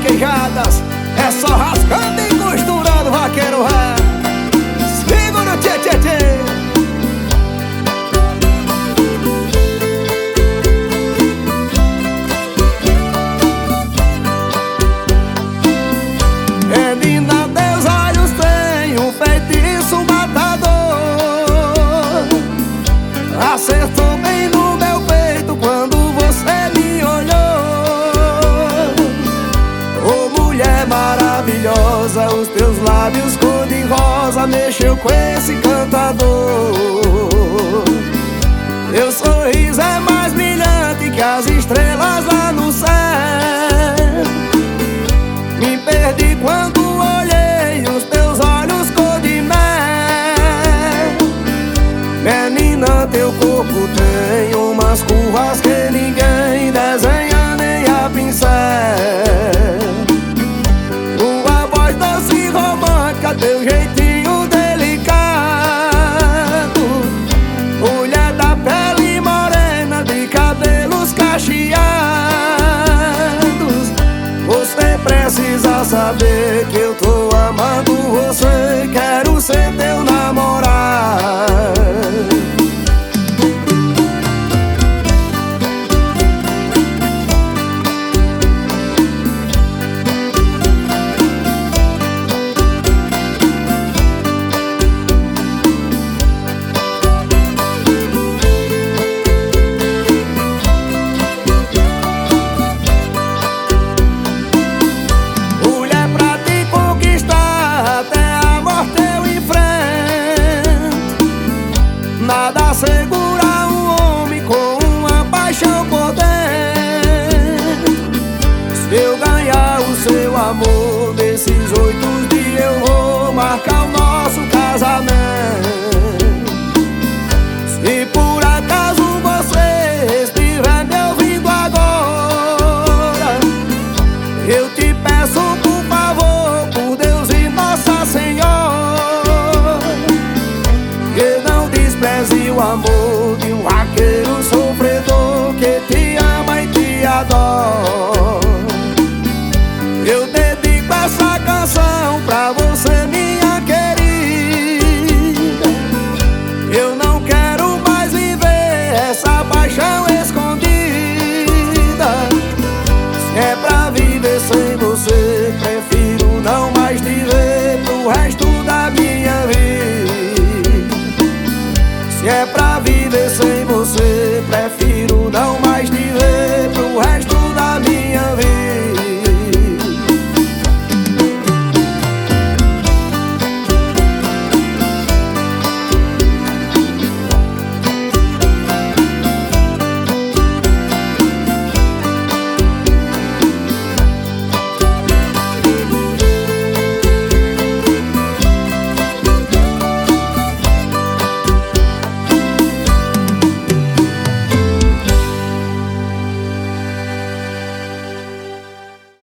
vaquejadas. É só rascando e costurando, vaqueiro ré. Segura o tchê tchê tchê. Menina, teus olhos têm um feitiço matador. Acertou bem no meu peito quando você me olhou. Oh, mulher maravilhosa, os teus lábios cor-de-rosa mexeu com esse cantador. Teu sorriso é mais brilhante que as estrelas lá no céu. Me perdi quando olhei os teus olhos cor de mel. Menina, teu corpo tem umas curvas que ninguém desenha nem a pincel. Tua voz doce e romântica, teu jeitinho delicado. Mulher da pele morena, de cabelos cacheados. Você precisa saber que eu tô amando você. Quero ser teu namorado. Nada segura um homem com uma paixão por dentro. Se eu ganhar o seu amor, nesses 8 dias eu vou marcar o nosso casamento. Se por acaso você estiver me ouvindo agora, eu te peço por favor, por Deus e Nossa Senhora, que não despreze o amor de um vaqueiro sofredor que te ama e te adora. Eu dedico essa canção pra você, minha querida. Eu não quero mais viver essa paixão escondida. Se é pra viver sem você, prefiro não mais te ver pro resto da minha vida. Se é pra viver sem